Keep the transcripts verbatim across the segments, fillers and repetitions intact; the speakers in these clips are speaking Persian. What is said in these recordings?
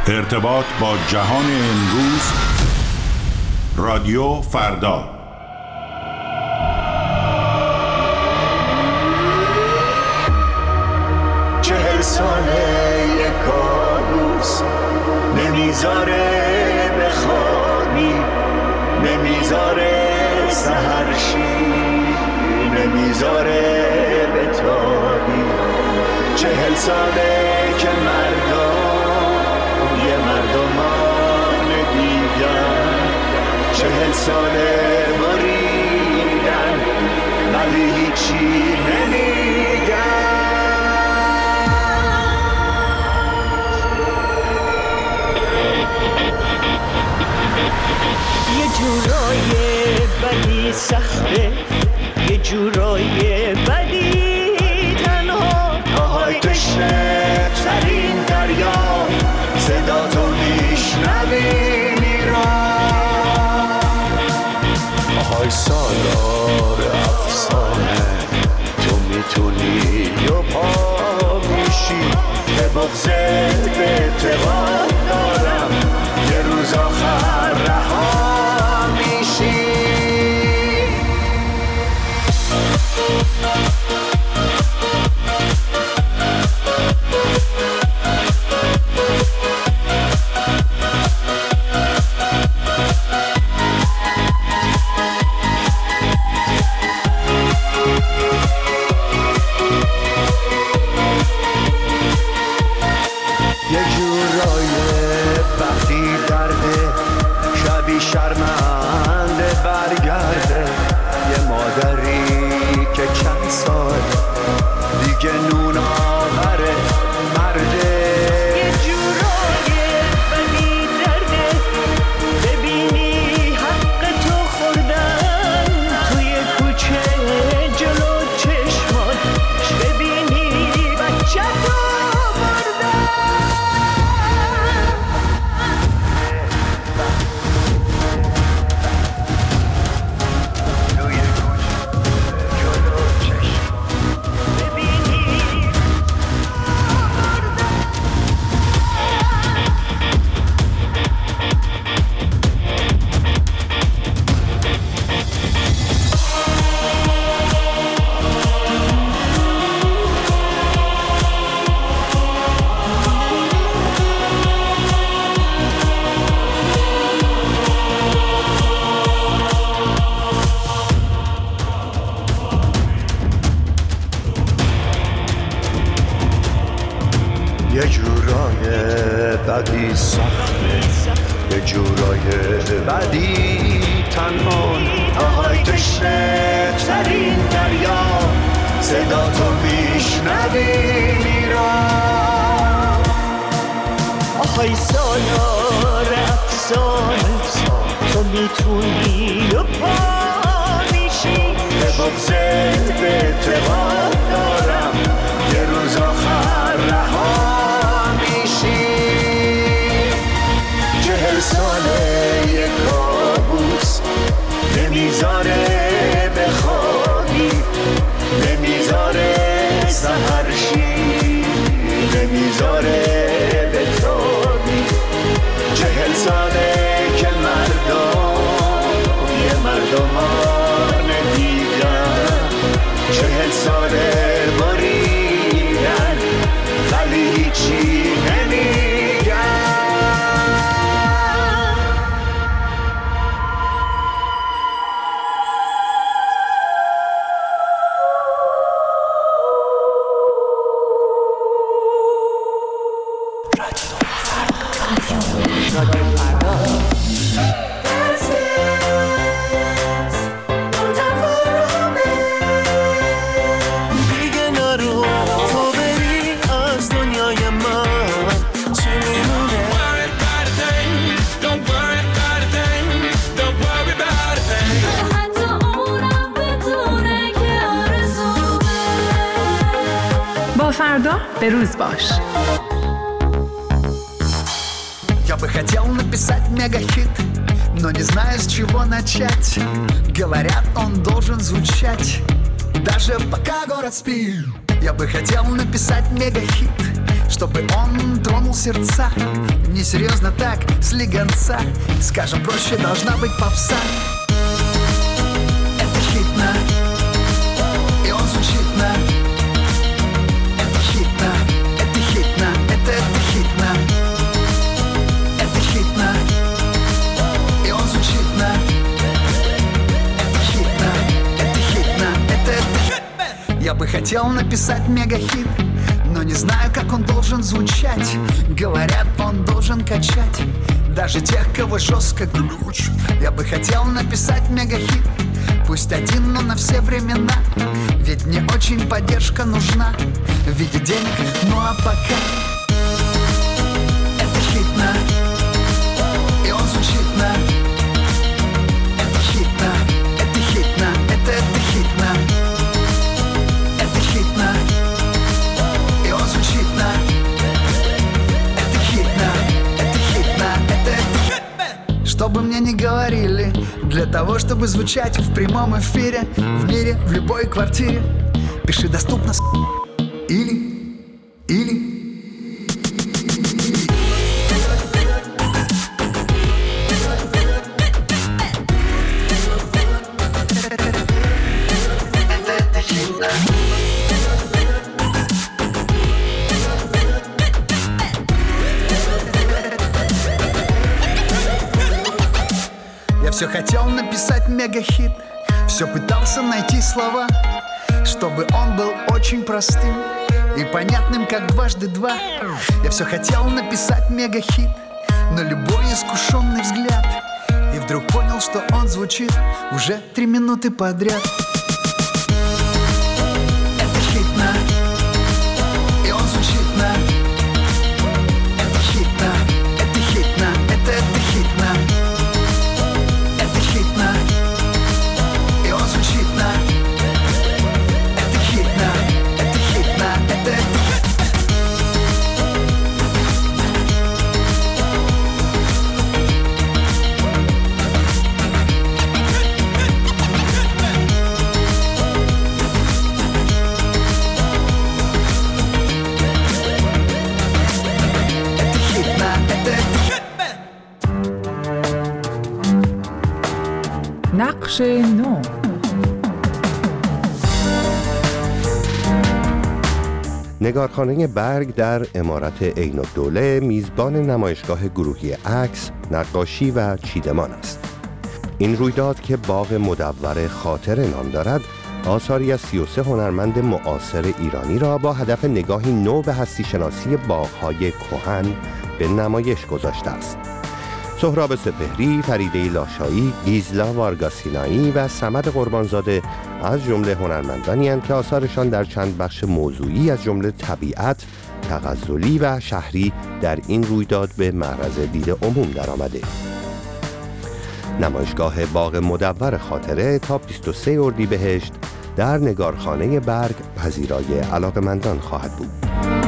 ارتباط با جهان امروز. رادیو فردا. چهل ساله یک کابوس نمیذاره بخوابی، نمیذاره سحرشی، نمیذاره بتابی. چهل ساله که مردم یه مردمان دیگر، چهل ساله بریدن ولی هیچی نمیگن. یه جورای بدی سخته، یه جورای بدی تنها. آهای تشنه ترین دریا، صدا تو میشنوی میران. آهای سالار افسانه، تو میتونی و پا میشی. به بغضت به اعتقاد دارم یه روز آخر رها میشی. یه جورای وقتی درده شبی شرمنده برگرده. یه مادری که چند سال دیگه نون آوره مرده. یه جورای بدی درده، ببینی حق تو خوردن توی کوچه جلو چشمان، ببینی بچه تو بردن. یه جورای بدی سخته، یه جورای بدی تنها. آهای تشنه ترین دریا، صدا تو میشنوی میران. آهای سالار افسانه، تو میتونی و پا میشی. به بغضت به اعتقاد دارم یه روز آخر رها میشی. چهل ساله یک کابوس نمیذاره بخوابی، نمیذاره سحرشی، نمیذاره بتابی. چهل ساله که مردم یه مردمان دیگر، چهل ساله بریدن ولی هیچی نمیگن. فردا به روز باش. Я бы хотел написать мегахит, но не знаю, с чего начать. Говорят, он должен звучать даже пока город спит. Я бы хотел написать мегахит, чтобы он тронул сердца. Несерьезно так, слегонца, скажем проще, должна быть попса. Это хитно, и он звучит на. Это хитно, это хитно, это, это хитно. Это хитно, и он звучит на. Это хитно, это хитно, это, это хитно. Я бы хотел написать мегахит, но не знаю, как он должен звучать. Говорят, он должен качать даже тех, кого жестко глючит. Я бы хотел написать мегахит, пусть один, но на все времена. Ведь мне очень поддержка нужна в виде денег, ну а пока. Это хитно, и он звучит на. Это хитно, это хитно, это, это хитно. Это хитно, и он звучит на. Это хитно, это хитно, это, это хитно. Что бы мне ни говорили, для того, чтобы звучать в прямом эфире, в мире, в любой квартире, пиши доступно с... или, или. Все хотел написать мегахит, все пытался найти слова, чтобы он был очень простым и понятным, как дважды два. Я все хотел написать мегахит, но любой искушенный взгляд, и вдруг понял, что он звучит уже три минуты подряд. Это хитно, и он звучит на. Это хитно, это хитно, это, это хитно. Это хитно, и он звучит на. Это хитно, это хитно, это, это نقش نو. نگارخانه برگ در امارت عین الدوله میزبان نمایشگاه گروهی عکس، نقاشی و چیدمان است. این رویداد که باغ مدور خاطره نام دارد، آثاری از سی و سه هنرمند معاصر ایرانی را با هدف نگاهی نو به هستی شناسی باغ‌های کهن به نمایش گذاشته است. سهراب سپهری، فریده لاشایی، گیزلا وارگاسینایی و صمد قربانزاده از جمله هنرمندانی اند که آثارشان در چند بخش موضوعی از جمله طبیعت، تغزلی و شهری در این رویداد به معرض دید عموم درآمده. نمایشگاه باغ مدور خاطره تا بیست و سوم اردیبهشت در نگارخانه برگ پذیرای علاقه‌مندان خواهد بود.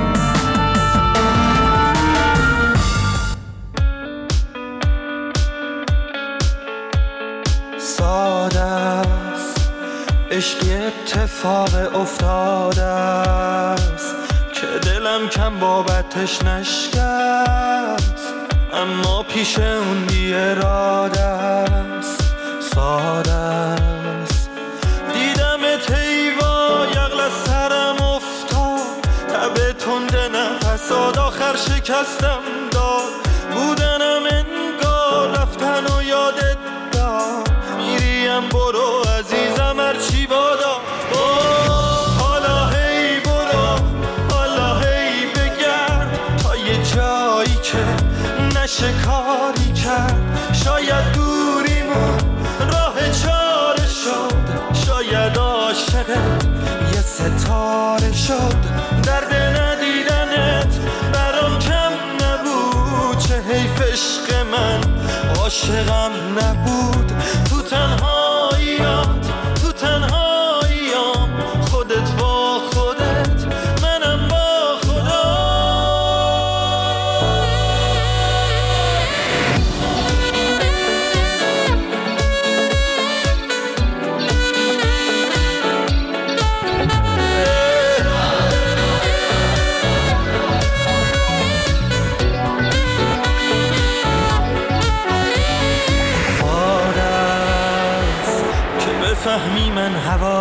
ساده است عشقی اتفاق افتاده است که دلم کم بابتش نشکست، اما پیش اون بی اراده است. ساده است دیدم تیوا یغل از سرم افتاد، تب تند نفساد آخر شکستم داد. بودنم انگار رفتن و یادت داد، میریم برو عزیزم هرچی بادا. حالا هی برو، حالا هی بگرد تا یه جایی که نشه کاری کرد. شاید دوریمون راه چاره شد، شاید عاشقت یه ستاره شد. درد ندیدنت برام کم نبود، چه حیف عشق من عاشقم نبود. تو تنهاییات، تو تنهاییام، خودت با خودت، منم با خدا.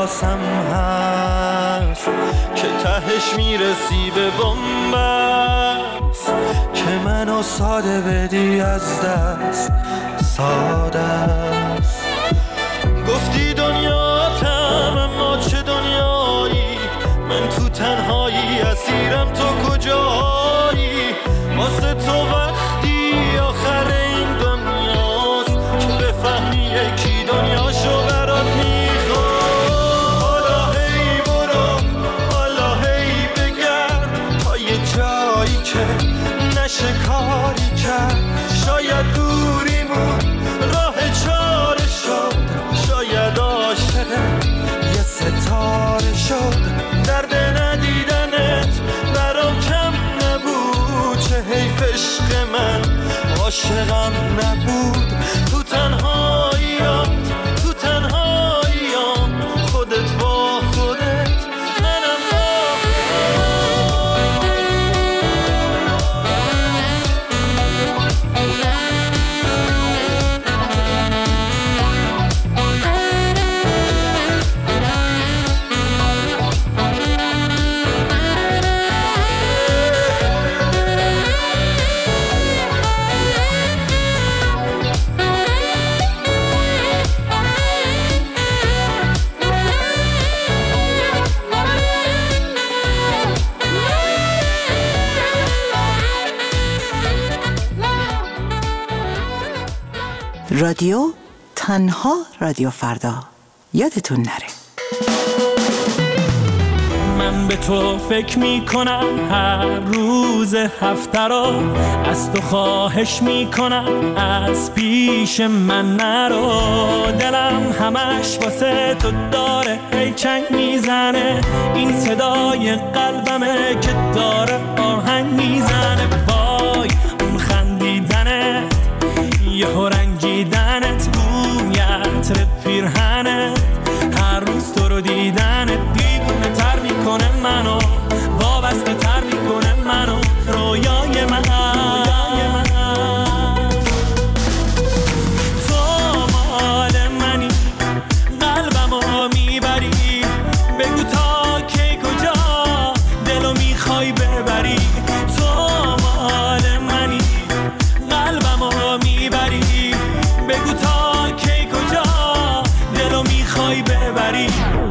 احساسم هست که تهش میرسی به بنبست که منو ساده بدی از دست ساده است. گفتی دنیاتم اما چه دنیایی، من تو تنهایی اسیرم تو کجایی، واسه تو وقتی آخر این دنیاست که بفهمی یکی دنیاشو برات میخواد. حالا هی برو حالا هی بگرد تا یه جایی که نشه کاری کرد، شاید دوریمون راه چاره شد، شاید عاشقت یه ستاره شد. درد ندیدنت برام کم نبود، چه حیف عشق من عاشقم نبود. تو تنهاییات تو تنهاییام خودت با خودت منم با رادیو تنها رادیو فردا، یادتون نره. من به تو فکر میکنم هر روز هفته رو، از تو خواهش میکنم از پیش من نرو. دلم همش واسه تو داره هی چنگ میزنه، این صدای قلبمه که داره آهنگ میزنه. وای اون خندیدنت یه رنگیدنت، بوی عطر پیرهنت، هر روز تو رو دیدنت دیوونه تر میکنه منو، وابسته تر میکنه منو، رویای من. تو مال منی قلبمو میبری، بگو تا کی کجا دلو میخوای ببری. تو مال منی قلبمو میبری، بگو تا کی کجا دلو میخوای ببری.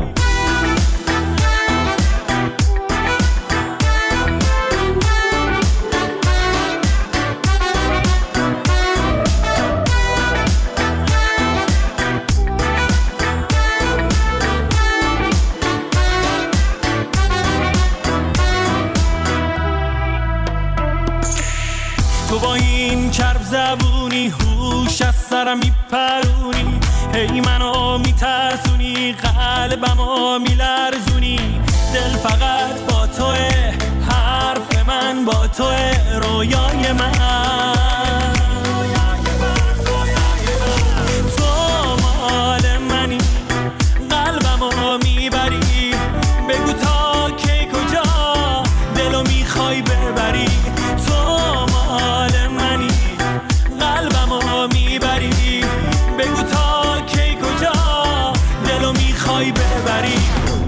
تو با این کرب زبونی هوش از سرم میپرونی، هی منو میترسونی قلبمو میلرزونی. دل فقط با توه، حرف من با توه، رویای من. تو مال منی قلبمو میبری، بگو تا کی کجا دلو میخوای ببری. تو مال منی قلبمو میبری، بگو تا کی کجا دلو میخوای ببری.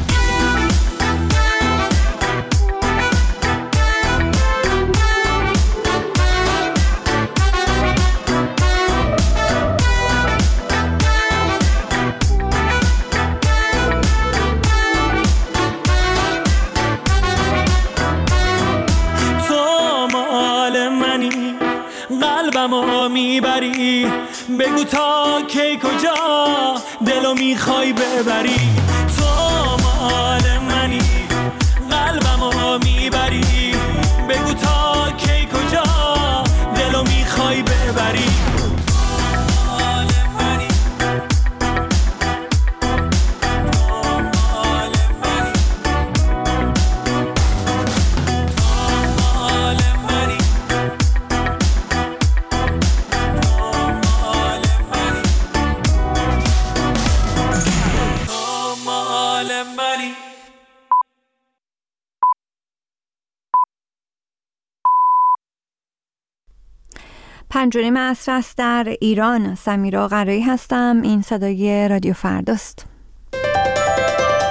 قلبمو میبری، بگو تا کی کجا دلو میخوای ببری. تو مال منی قلبمو میبری، بگو تا کی کجا دلو میخوای ببری. پنج و نیم عصر است در ایران. سمیرا قرایی هستم. این صدای رادیو فرداست.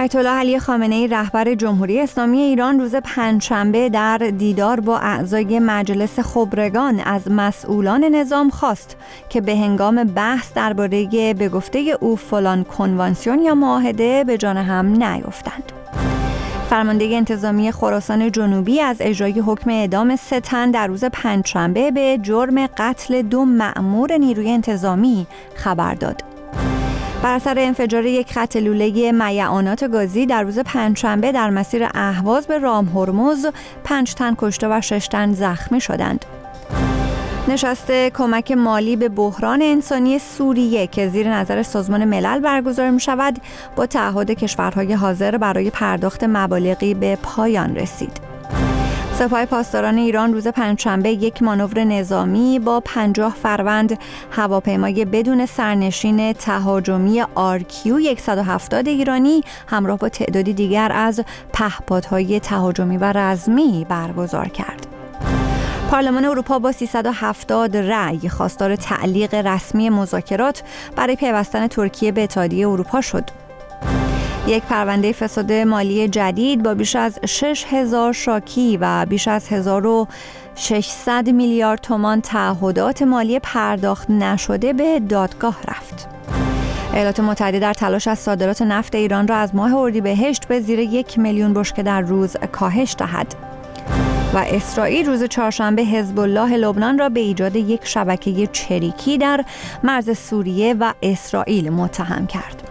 آیت الله علی خامنه‌ای رهبر جمهوری اسلامی ایران روز پنجشنبه در دیدار با اعضای مجلس خبرگان از مسئولان نظام خواست که به هنگام بحث درباره به گفته او فلان کنوانسیون یا معاهده به جان هم نیفتند. فرمانده انتظامی خراسان جنوبی از اجرای حکم اعدام سه تن در روز پنجشنبه به جرم قتل دو مأمور نیروی انتظامی خبر داد. بر اثر انفجار یک خط لوله میعانات گازی در روز پنجشنبه در مسیر اهواز به رام هرمز پنج تن کشته و شش تن زخمی شدند. نشست کمک مالی به بحران انسانی سوریه که زیر نظر سازمان ملل برگزار می شود با تعهد کشورهای حاضر برای پرداخت مبالغی به پایان رسید. سپاه پاسداران ایران روز پنجشنبه یک مانور نظامی با پنجاه فروند هواپیمای بدون سرنشین تهاجمی آر کیو صد و هفتاد ایرانی همراه با تعدادی دیگر از پهپادهای تهاجمی و رزمی برگزار کرد. پارلمان اروپا با سیصد و هفتاد رأی خواستار تعلیق رسمی مذاکرات برای پیوستن ترکیه به اتحادیه اروپا شد. یک پرونده فساد مالی جدید با بیش از شش هزار شاکی و بیش از هزار و ششصد میلیارد تومان تعهدات مالی پرداخت نشده به دادگاه رفت. ایالات متحده در تلاش از صادرات نفت ایران را از ماه اردیبهشت به زیر یک میلیون بشکه در روز کاهش دهد. و اسرائیل روز چهارشنبه حزب الله لبنان را به ایجاد یک شبکه چریکی در مرز سوریه و اسرائیل متهم کرد.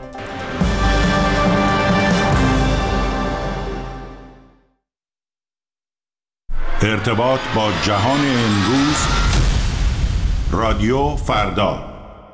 ارتباط با جهان امروز، رادیو فردا.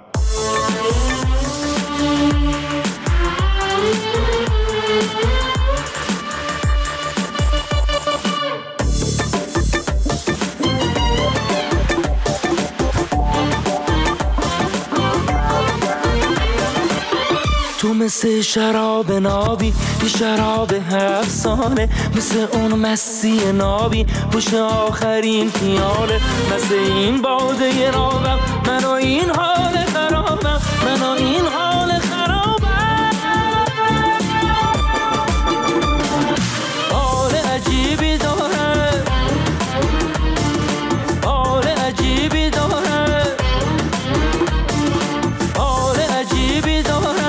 تو مثل شراب نابی، یه شراب هفت ساله، مثل اون مستی نابی پشت آخرین پیاله، مثل این باده نابم، من و این حال خرابم، من و این حال خرابم. حال عجیبی داره، حال عجیبی داره، حال عجیبی داره.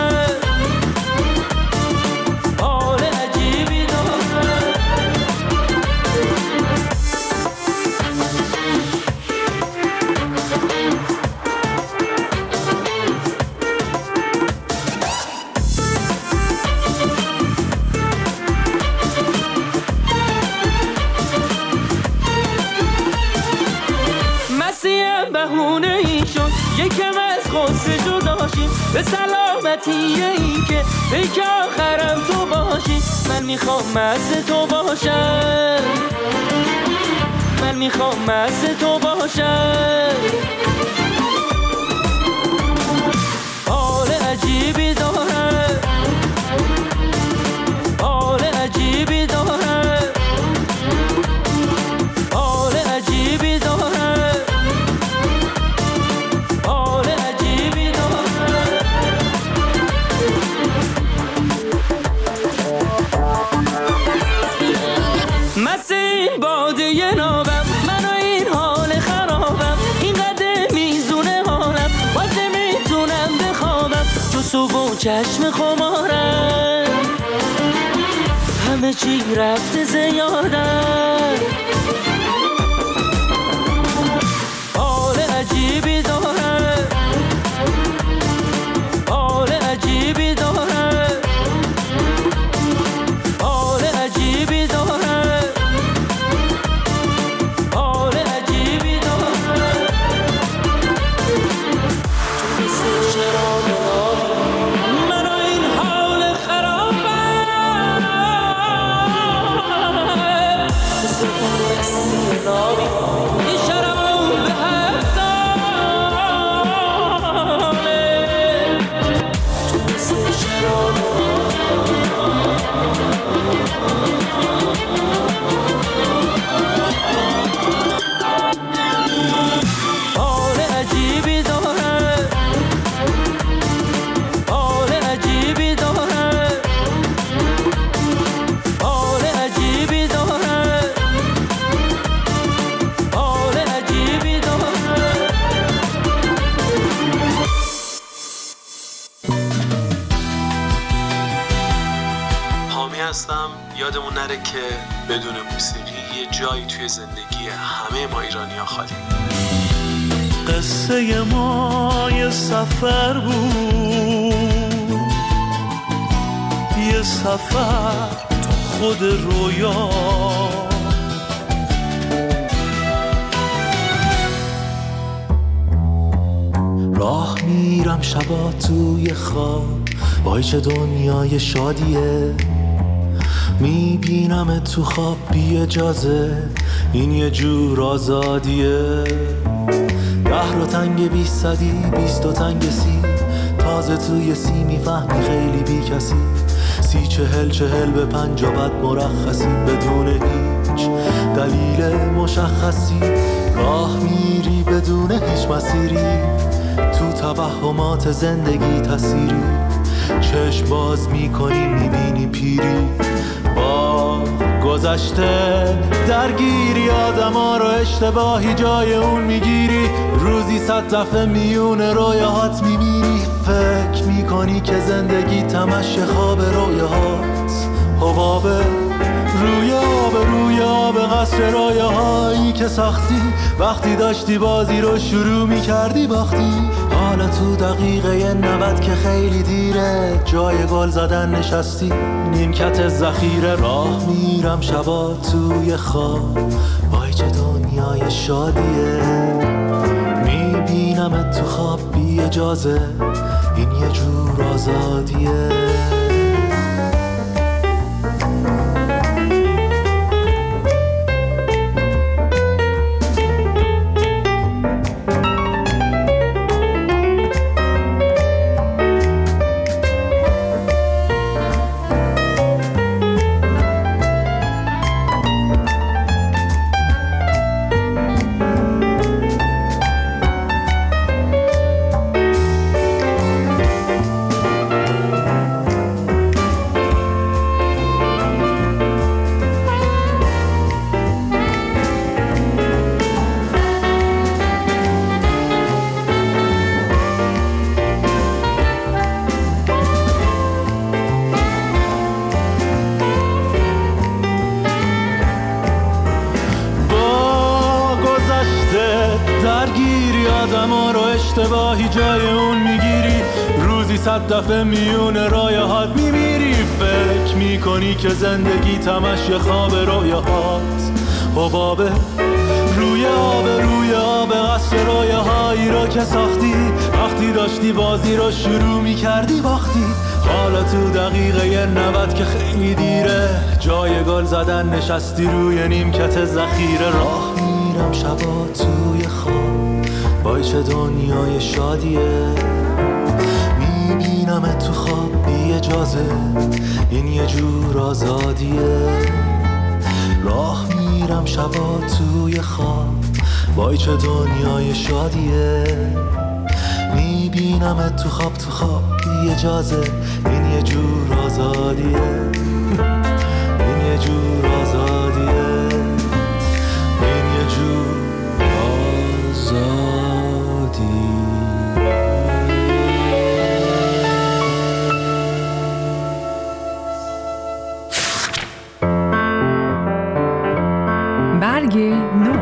یکم از غصه جداشیم به سلامتی این که پیک آخرم تو باشی. من میخوام مست تو باشم، من میخوام مست تو باشم. حال عجیبی داره، حال عجیبی داره، حال عجیبی داره. باده نابم، من و این حال خرابم، این قدر میزونه حالم، باز نمیتونم بخوابم، جو صبح و چشم خمارم، همه چی رفته زیادم. حال عجیبی داره، حال عجیبی داره، حال عجیبی داره. نره که بدون موسیقی یه جایی توی زندگی همه ما ایرانی‌ها خالی. قصه ما یه سفر بود، یه سفر تو خود رویا، راه میرم شبا توی خواب، وای چه دنیای شادیه، میبینم تو خواب بی اجازه، این یه جور آزادیه. ده رو تنگ بیست صدی، بیست و تنگ سی، تازه توی سی میفهمی خیلی بی کسی، سی چهل چهل به پنج و بعد مرخصی، بدون هیچ دلیل مشخصی، راه میری بدون هیچ مسیری، تو توهمات زندگی تسیری، چشم باز میکنی میبینی پیری، با گذشته درگیری، آدم ها رو اشتباهی جای اون میگیری، روزی صد دفعه میونه رویاهات میمیری، فکر میکنی که زندگی تمش خواب رویاهات، حبابه روی آب روی آب قصر رویاهایی که ساختی، وقتی داشتی بازی رو شروع میکردی باختی، حالا تو دقیقه نود که خیلی دیره، جای گل زدن نشستی نیمکت ذخیره، راه میرم شبا توی خواب، وای چه دنیای شادیه، میبینم تو خواب بی اجازه، این یه جور آزادیه. اشتباهی جای اون میگیری، روزی صد دفعه میونه رایهات میمیری، فکر میکنی که زندگی تمش یه خواب رویاهات، حبابه روی آب روی آب قصر رویاهایی رو که ساختی، وقتی داشتی بازی رو شروع میکردی باختی، حالا تو دقیقه نود که خیلی دیره، جای گل زدن نشستی روی نیمکت ذخیره، راه میرم شبا توی خواب، وای چه دنیای شادیه، میبینم تو خواب بی اجازه، این یه جور آزادیه، راه میرم شبا توی خواب، وای چه دنیای شادیه، میبینم تو خواب تو خواب بی اجازه، این یه جور آزادیه، این یه جور آزادیه، این یه جور آزادیه. برگ نو.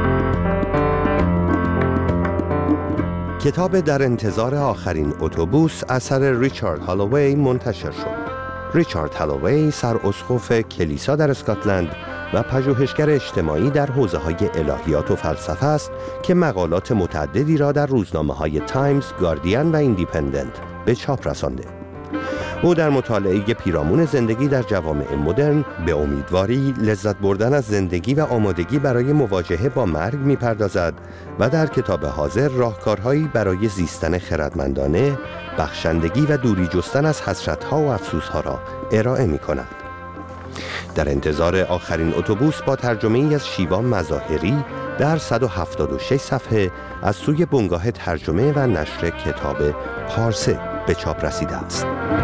کتاب در انتظار آخرین اتوبوس اثر ریچارد هالووی منتشر شد. ریچارد هالووی سراسقف کلیسا در اسکاتلند و پژوهشگر اجتماعی در حوزه‌های الهیات و فلسفه است که مقالات متعددی را در روزنامه‌های تایمز، گاردین و ایندیپندنت به چاپ رسانده. او در مطالعه پیرامون زندگی در جوامع مدرن به امیدواری، لذت بردن از زندگی و آمادگی برای مواجهه با مرگ می‌پردازد و در کتاب حاضر راهکارهایی برای زیستن خردمندانه، بخشندگی و دوری جستن از حسرت‌ها و افسوس‌ها را ارائه می‌کند. در انتظار آخرین اتوبوس با ترجمه‌ای از شیوا مظاهری در صد و هفتاد و شش صفحه از سوی بنگاه ترجمه و نشر کتاب پارسه به چاپ رسیده است.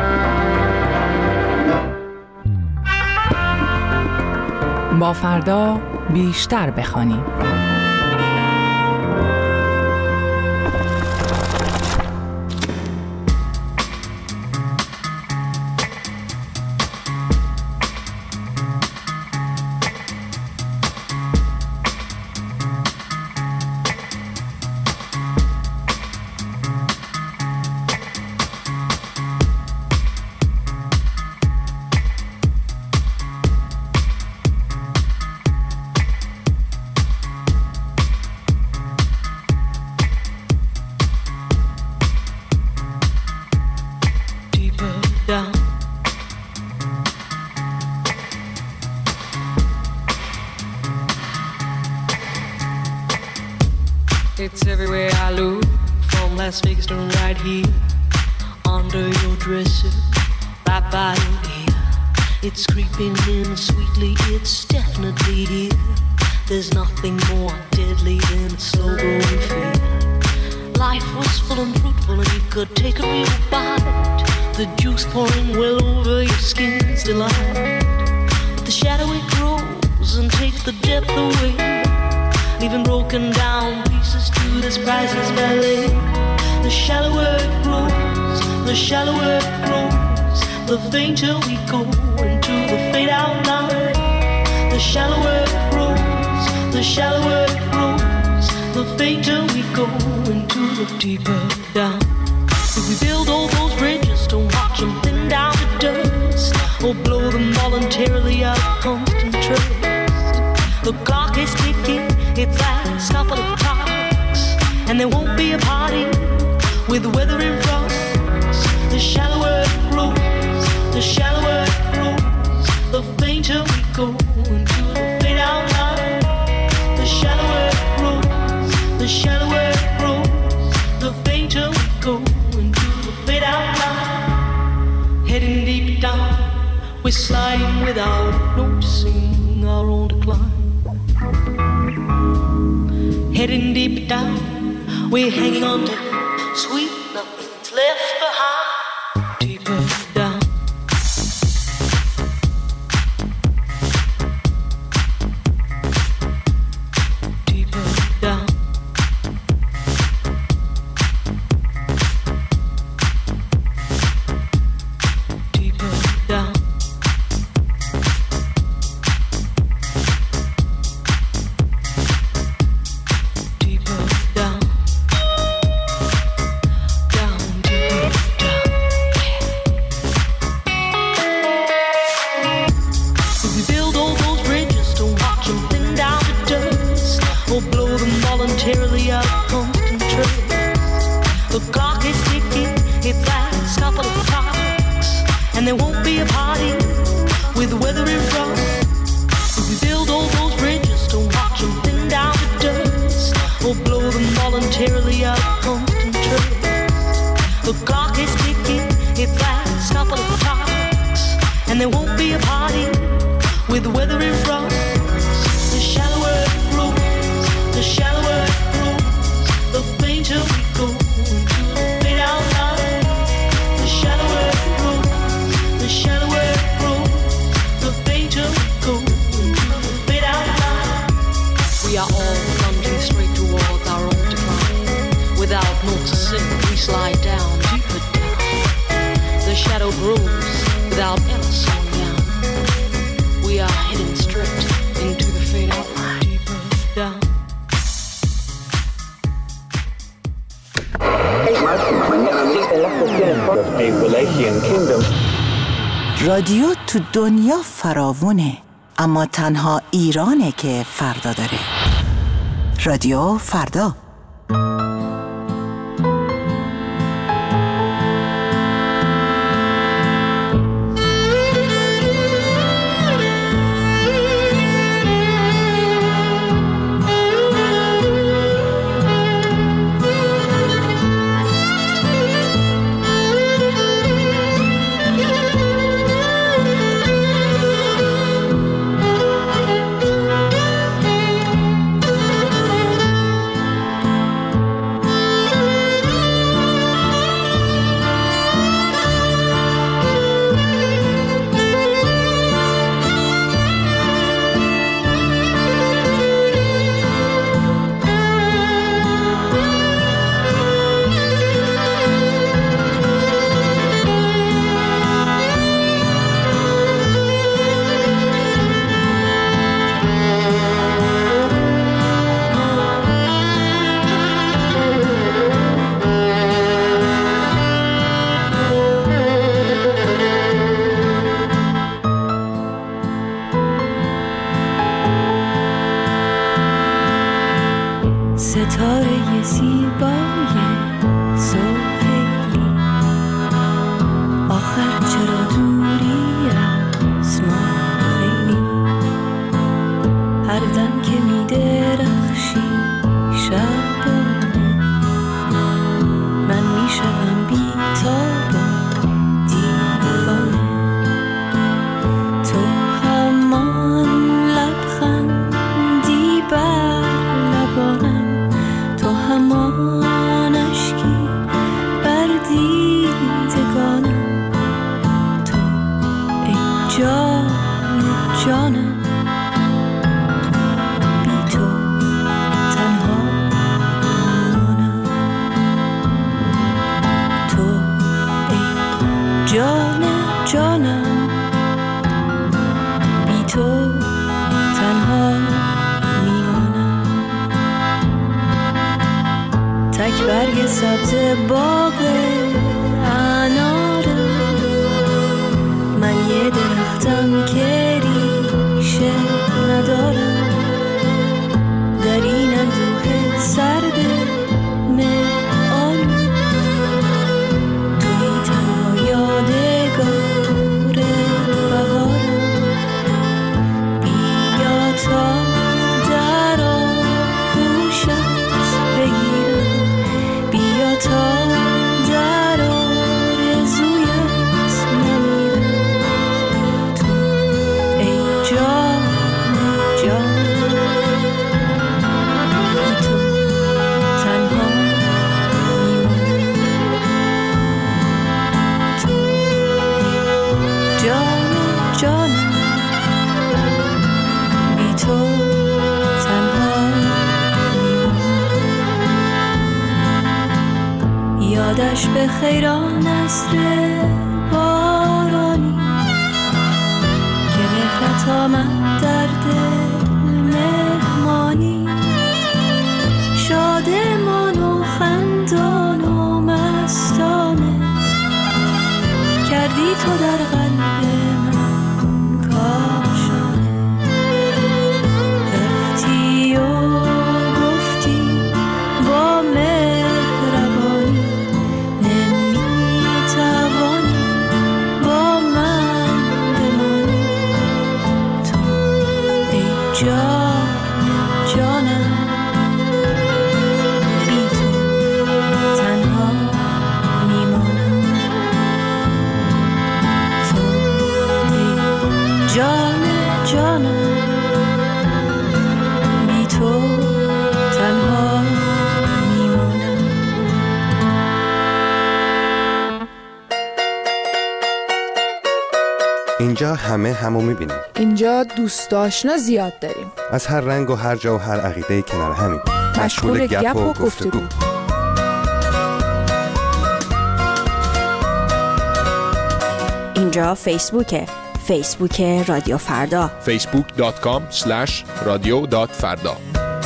با فردا بیشتر بخوانیم. It's everywhere I look, from Las Vegas to right here, under your dresser, right by your ear. It's creeping in sweetly, it's definitely here. There's nothing more deadly than a slow-growing fear. Life was full and fruitful and you could take a real bite. The juice pouring well over your skin's delight. But the shadow it grows and takes the depth away, leaving broken down pieces to this priceless ballet. The shallower it grows, the shallower it grows, the fainter we go into the fade out line. The shallower it grows, the shallower it grows, the fainter we go into the deeper down. If we build all those bridges, don't watch them thin down to dust, or blow them voluntarily out of constant trust. The clock is ticking, its last couple of clocks, and there won't be a party with the weather in front. The shallower it grows, the shallower it grows, the fainter we go into the fade out line. The shallower it grows, the shallower it grows, the fainter we go into the fade out line. Heading deep down, we're sliding without noticing our own decline. Heading deep down, we're hanging on to sweet nothing's left behind. Deeper down. Deeper down. Deeper down. Voluntarily out of constant trust. The clock is ticking, its last couple of clocks, and there won't be a party with the weather in front. If we build all those bridges, don't watch them thin down to dust, or blow them voluntarily out of constant trust. The clock is ticking, its last couple of clocks, and there won't be a party with the weather in front. The shallower it grows, the shallower it grows, the fainter we go into the fade out line. The shallower it grows, the shallower it grows, the fainter we go into the fade out line. We are all plunging straight towards our own decline. Without noticing, we slide down, deeper down. The shadow grows without ever slowing down. We are heading straight into the fade out line. Deeper down. رادیو تو دنیا فراوونه، اما تنها ایرانه که فردا داره. رادیو فردا. ستاره زیبای سهیلی، آخر چرا دوری از ما خیلی؟ هر دم که می درخشی شب برگ سبز باغ انارم، من یه درختم که ریشه ندارم، در این اندوه سرد مه آلود، توی تنها یادگار بهارم، بیا تا در آغوشت بگیرم، بیا تا در آرزویت نمیرم، تو ای جان جان، بی تو تنها میمونم، تو ای جان جان، بی تو تنها میمونم. یادش به خیران نسر بارانی که مهرت آمد در دل مهمانی، شادمان و خندان و مستانه کردی تو در قلب من کاشانه، رفتی و گفتی با مهربانی نمیتوانی با من بمانی، تو ای جان جانم، بی تو تنها میمانم، تو ای جان جانم، بی تو تنها میمانم. اینجا همه همو میبینیم، اینجا دوست آشنا زیاد داریم، از هر رنگ و هر جا و هر عقیده کنار همیم، مشغول گپ و گفتگو. اینجا فیسبوکه، فیسبوک رادیو فردا، فیسبوک دات کام اسلش رادیو دات فردا.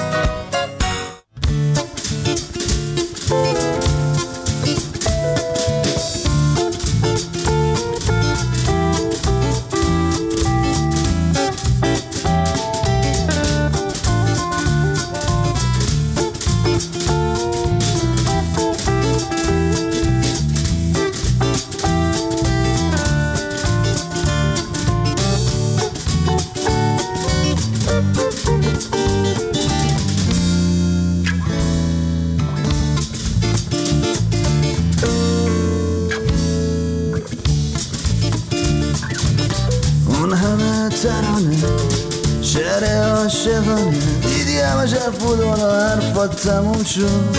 شعر عاشقانه دیدی همش حرف بود و حرفات تموم شد،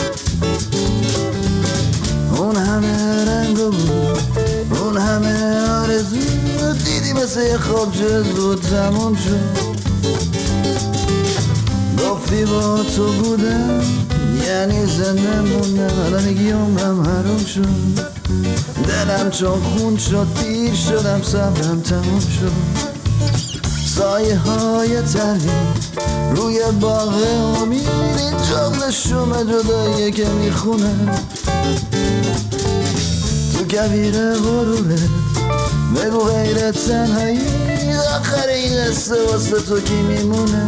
اون همه رنگ بود اون همه آرزو دیدی مثل یه خواب چه زود تموم شد، گفتی با تو بودم یعنی زنده موندم، الان میگی عمرم حروم شد، دلم چون خون شد دیر شدم صبرم تموم شد، سایه های تری روی باغ امید، جغل شوم جداییه که میخونه، تو کبیر غروره بگو غیر تنهایی، آخر این قصه واسه تو کی میمونه،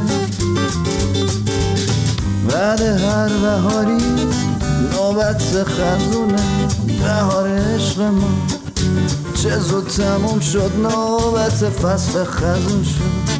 بعد هر بهاری نوبت خزونه، بهار عشق ما چه زود تموم شد، نوبت فصل خزون شد.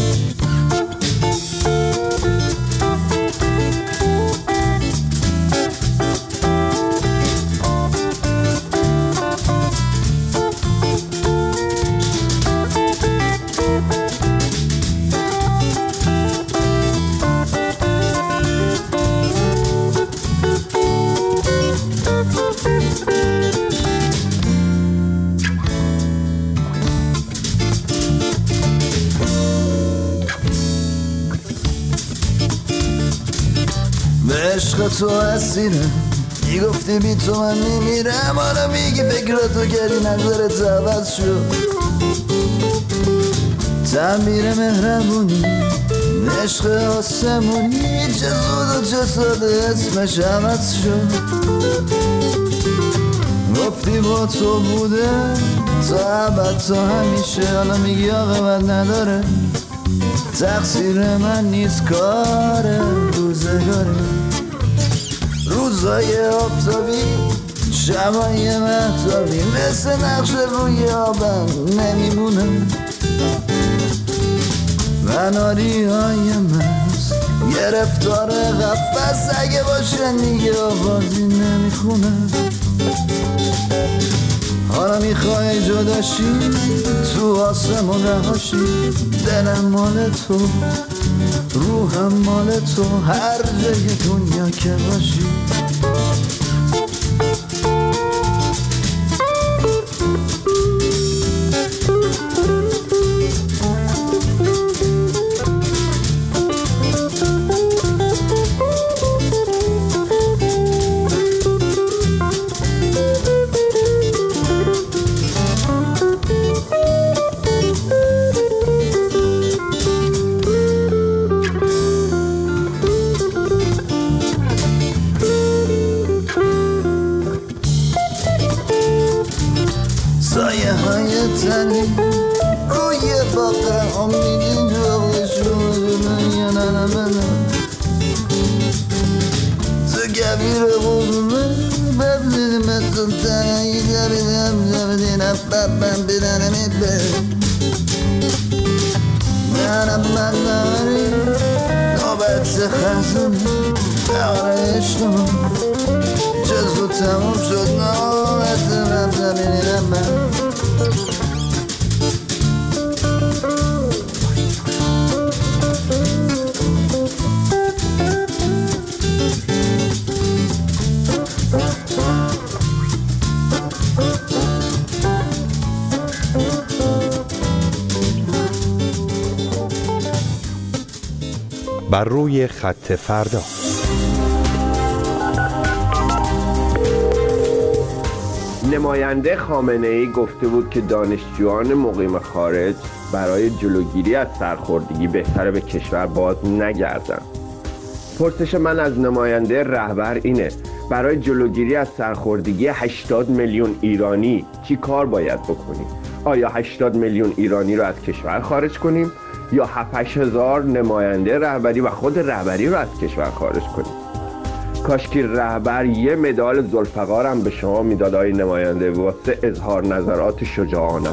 عشق تو اسیرم میگفتی بی تو من میمیرم، حالا میگی فکراتو کردی نظرت عوض شد، تعمیر مهربونی عشق آسمونی چه زود و چه ساده اسمش عوض شد. گفتی با تو بوده تا ابد تا همیشه، حالا میگی عاقبت نداره. تقصیر من نیست کار روزگاره. روزای آفتابی شبای مهتابی مثل نقش روی آبم نمیمونم. مناری های مست گرفتار قفص اگه باشه دیگه آوازی نمیخونم. حالا میخوای جداشی تو آسمون رهاشی، دلم مال تو روحم مال تو، هر جای دنیا که باشی. سایه های تنی روی باقه امیدی جوغشون یا ننمنه تو گبیر قرمه ببزید مثل تنهی گبیدم جبدین افبم بیدنه میبه منم من داری نوبت خزونه داره عشقم جزو تموم شد نوبت من زمینیم من. بر روی خط فردا. نماینده خامنه‌ای گفته بود که دانشجویان مقیم خارج برای جلوگیری از سرخوردگی بهتره به کشور باز نگردن. پرسش من از نماینده رهبر اینه: برای جلوگیری از سرخوردگی هشتاد میلیون ایرانی چی کار باید بکنیم؟ آیا هشتاد میلیون ایرانی رو از کشور خارج کنیم یا هفت هزار نماینده رهبری و خود رهبری رو از کشور خارج کنیم؟ کاش که رهبر یه مدال ذوالفقار هم به شما میداد آقای نماینده واسه اظهار نظرات شجاعانه.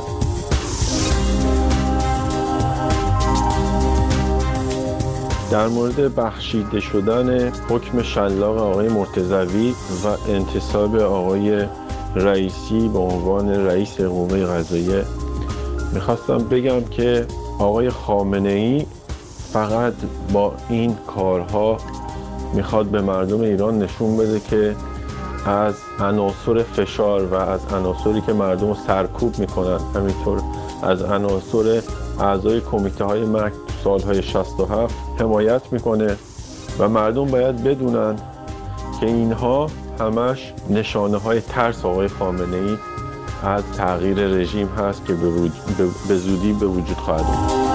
در مورد بخشیده شدن حکم شلاق آقای مرتضوی و انتصاب آقای رئیسی به عنوان رئیس قوه قضاییه میخواستم بگم که آقای خامنه‌ای فقط با این کارها میخواد به مردم ایران نشون بده که از عناصر فشار و از عناصری که مردم رو سرکوب میکنن، همینطور از عناصر اعضای کمیته های مرگ سالهای شصت و هفت حمایت میکنه و مردم باید بدونن که اینها همش نشانه های ترس آقای خامنه‌ای از تغییر رژیم هست که به زودی به وجود خواهد آمد.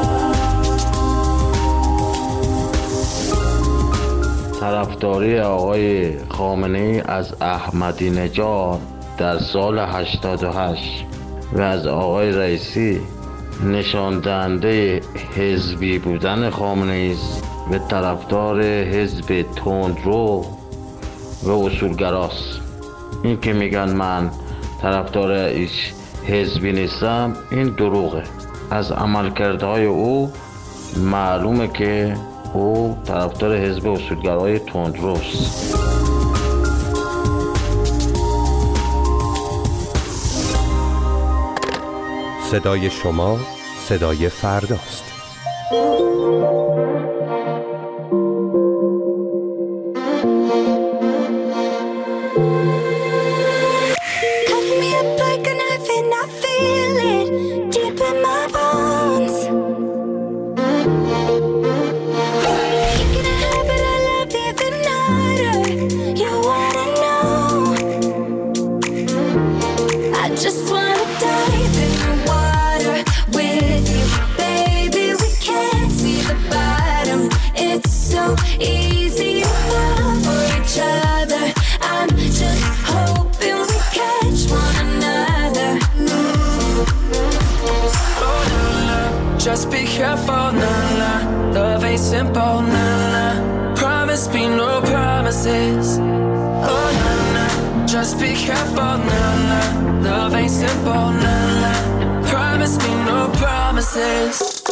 طرفداری آقای خامنه‌ای از احمدی نژاد در سال هشتاد و هشت و از آقای رئیسی نشان دهنده حزبی بودن خامنه‌ای است و طرفدار حزب تندرو و اصولگراست. این که میگن من طرفدار هیچ حزبی نیستم این دروغه. از عملکردهای او معلومه که او طرفدار حزب اصولگرای تندروست. صدای شما صدای فرداست. Dive in the water with you, baby. We can't see the bye. careful, nah, nah. Love ain't simple, nah, nah. Promise me no promises. Oh, nah, nah. Just be careful, nah, nah. Love ain't simple, nah, nah. Promise me no promises.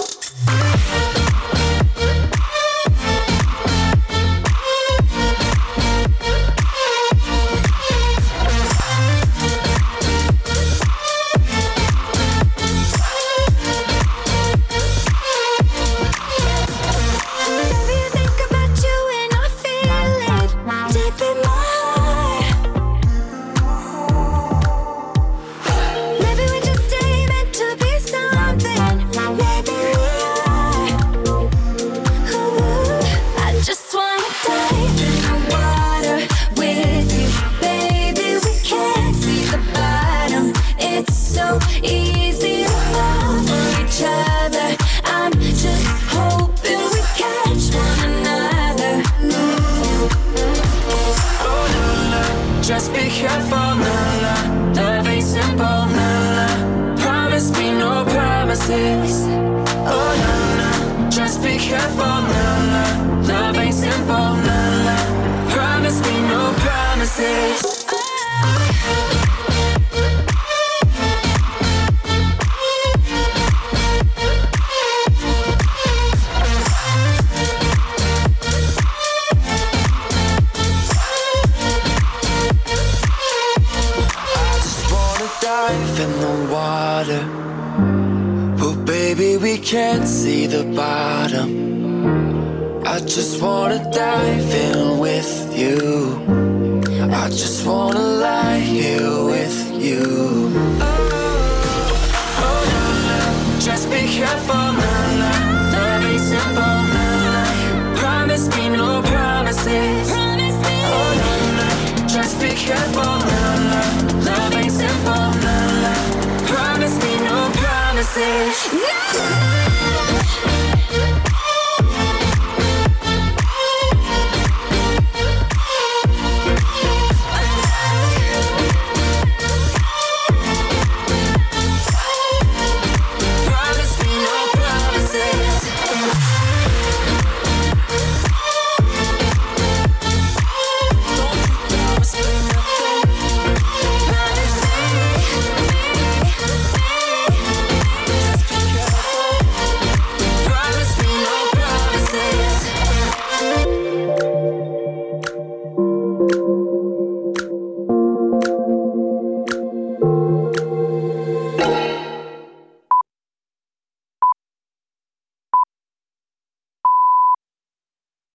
Just be careful, nah, nah. Love ain't simple, nah, nah. Promise me no promises. Oh, nah, nah. Just be careful, nah, nah. Love ain't simple, nah, nah. Promise me no promises. In the water, but baby we can't see the bottom. I just wanna dive in with you. I just wanna lie here with you. Oh, oh, nah, nah. Just be careful, nah, nah. Love ain't simple, nah, nah. Promise me no promises. Promise me. Oh, nah, nah. Just be careful, nah, nah. Love ain't simple, nah, nah. Promise me no promises. No!